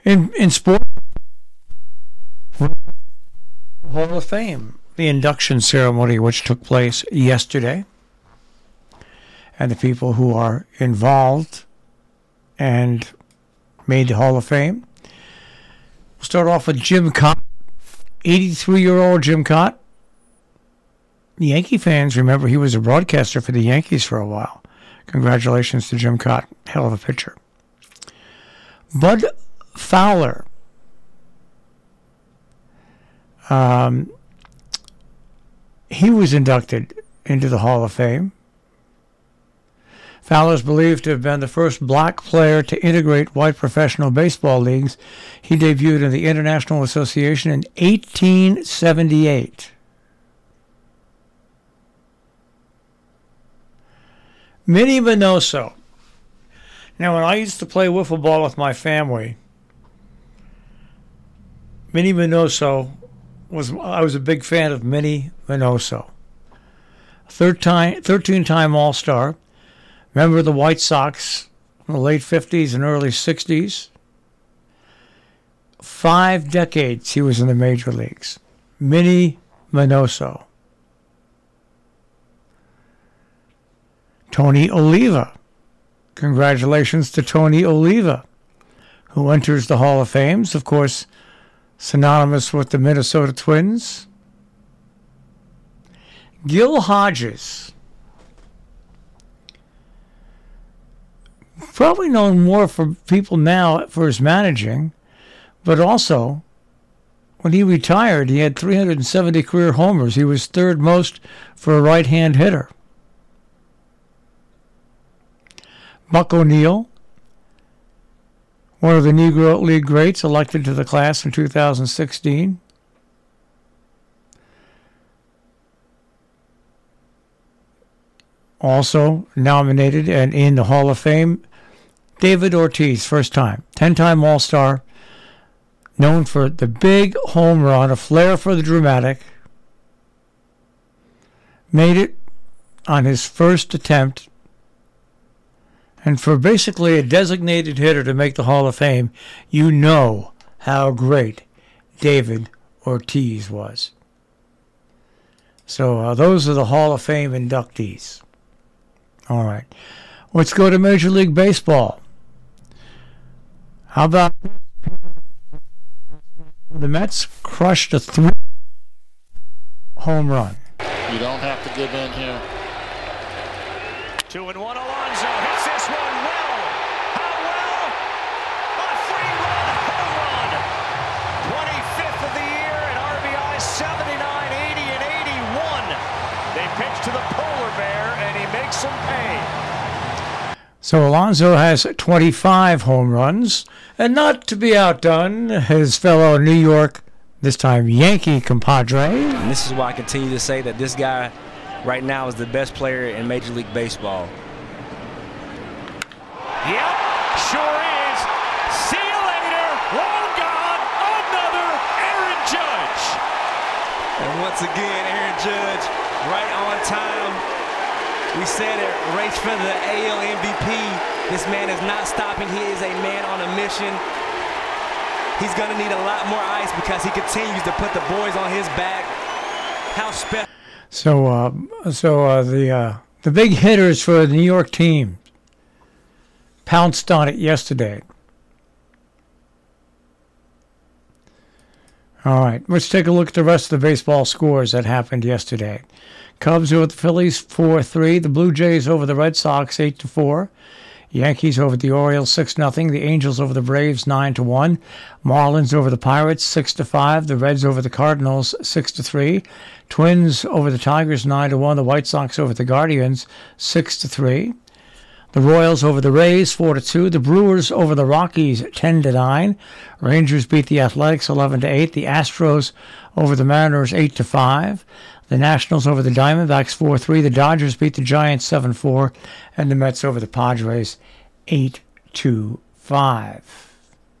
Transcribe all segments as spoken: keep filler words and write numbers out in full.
In in sport, Hall of Fame, the induction ceremony which took place yesterday, and the people who are involved and made the Hall of Fame. We'll start off with Jim Kaat, eighty-three-year-old Jim Kaat. Yankee fans remember he was a broadcaster for the Yankees for a while. Congratulations to Jim Kaat. Hell of a pitcher. Bud Fowler. Um, he was inducted into the Hall of Fame. Fowler is believed to have been the first black player to integrate white professional baseball leagues. He debuted in the International Association in eighteen seventy-eight. Minnie Minoso. Now, when I used to play wiffle ball with my family, Minnie Minoso was, I was a big fan of Minnie Minoso. thirteen-time All-Star, member of the White Sox in the late fifties and early sixties. Five decades he was in the major leagues. Minnie Minoso. Tony Oliva. Congratulations to Tony Oliva, who enters the Hall of Fame. Of course, synonymous with the Minnesota Twins. Gil Hodges. Probably known more for people now for his managing, but also when he retired, he had three hundred seventy career homers. He was third most for a right-hand hitter. Buck O'Neil, one of the Negro League greats, elected to the class in two thousand sixteen. Also nominated and in the Hall of Fame, David Ortiz, first time, ten-time All-Star, known for the big home run, a flair for the dramatic. Made it on his first attempt. And for basically a designated hitter to make the Hall of Fame, you know how great David Ortiz was. So uh, those are the Hall of Fame inductees. All right. Let's go to Major League Baseball. How about the Mets crushed a three home run? You don't have to give in here. Two and one, Alonso hits this one well. How well? A three-run home run. twenty-fifth of the year and R B I seventy-nine, eighty, and eighty-one. They pitch to the polar bear and he makes them pay. So Alonso has twenty-five home runs, and not to be outdone, his fellow New York, this time Yankee compadre. And this is why I continue to say that this guy right now is the best player in Major League Baseball. Yep, sure is. See you later. Long gone. Another Aaron Judge. And once again, Aaron Judge, right on time. We said it, race for the A L M V P. This man is not stopping. He is a man on a mission. He's going to need a lot more ice because he continues to put the boys on his back. How special. So, uh, so uh, the uh, the big hitters for the New York team pounced on it yesterday. All right, let's take a look at the rest of the baseball scores that happened yesterday. Cubs over the Phillies four three. The Blue Jays over the Red Sox eight to four. Yankees over the Orioles six nothing. The Angels over the Braves nine to one. Marlins over the Pirates six to five. The Reds over the Cardinals six to three. Twins over the Tigers nine to one. The White Sox over the Guardians six to three. The Royals over the Rays four to two. The Brewers over the Rockies ten to nine. Rangers beat the Athletics eleven to eight. The Astros over the Mariners eight to five. The Nationals over the Diamondbacks four three. The Dodgers beat the Giants seven four. And the Mets over the Padres eight to five.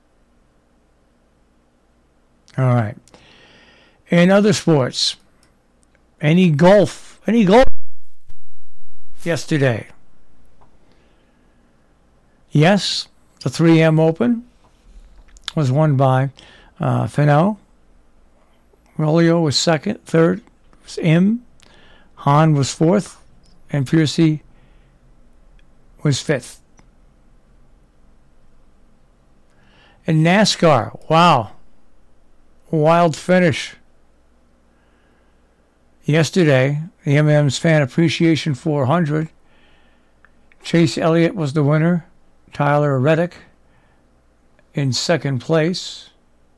All right. In other sports, any golf, any golf yesterday? Yes, the three M Open was won by uh, Finau. Rolio was second. Third was Im. Hahn was fourth. And Piercy was fifth. In NASCAR, wow. Wild finish. Yesterday, the M M's Fan Appreciation four hundred. Chase Elliott was the winner. Tyler Reddick in second place.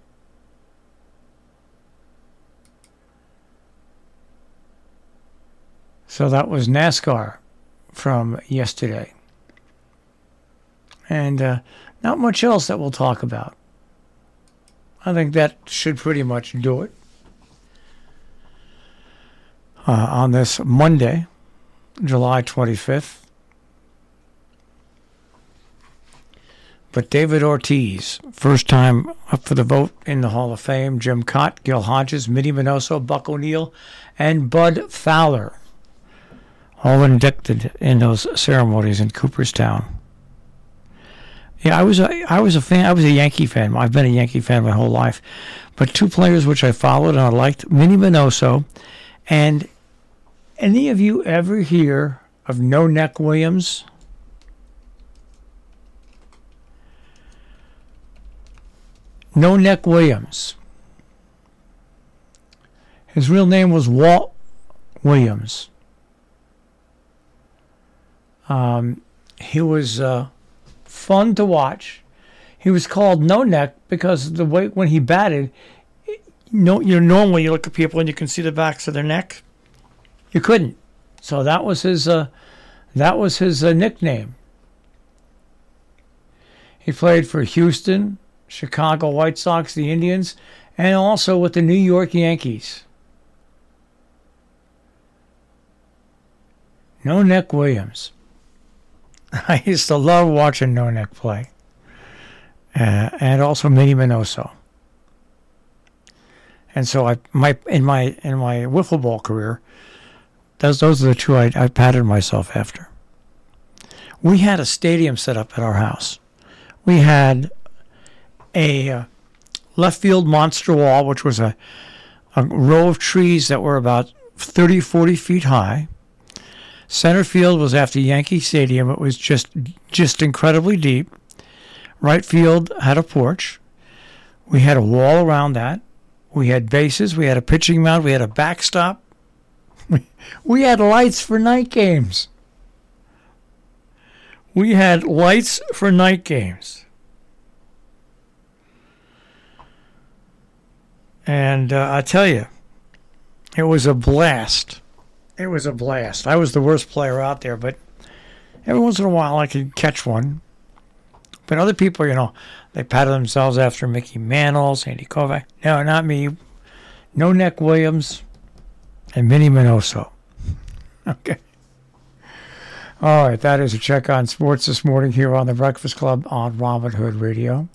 So that was NASCAR from yesterday. And uh, not much else that we'll talk about. I think that should pretty much do it. Uh, on this Monday, July twenty-fifth. But David Ortiz, first time up for the vote in the Hall of Fame. Jim Cott, Gil Hodges, Minnie Minoso, Buck O'Neill, and Bud Fowler, all inducted in those ceremonies in Cooperstown. Yeah, I was a, I was a fan. I was a Yankee fan. I've been a Yankee fan my whole life. But two players which I followed and I liked, Minnie Minoso, and any of you ever hear of No Neck Williams? No Neck Williams. His real name was Walt Williams. Um, he was uh, fun to watch. He was called No Neck because the way when he batted, you know, you normally you look at people and you can see the backs of their neck. You couldn't. So that was his. Uh, that was his uh, nickname. He played for Houston, Chicago White Sox, the Indians, and also with the New York Yankees. No Neck Williams. I used to love watching No Neck play. Uh, and also Minnie Minoso. And so I my in my in my wiffle ball career, those those are the two I, I patterned myself after. We had a stadium set up at our house. We had a uh, left field monster wall, which was a, a row of trees that were about thirty, forty feet high. Center field was after Yankee Stadium. It was just just incredibly deep. Right field had a porch. We had a wall around that. We had bases. We had a pitching mound. We had a backstop. We, we had lights for night games. We had lights for night games. And uh, I tell you, it was a blast. It was a blast. I was the worst player out there, but every once in a while I could catch one. But other people, you know, they patted themselves after Mickey Mantle, Sandy Koufax. No, not me. No Neck Williams and Minnie Minoso. Okay. All right, that is a check on sports this morning here on the Breakfast Club on Robin Hood Radio.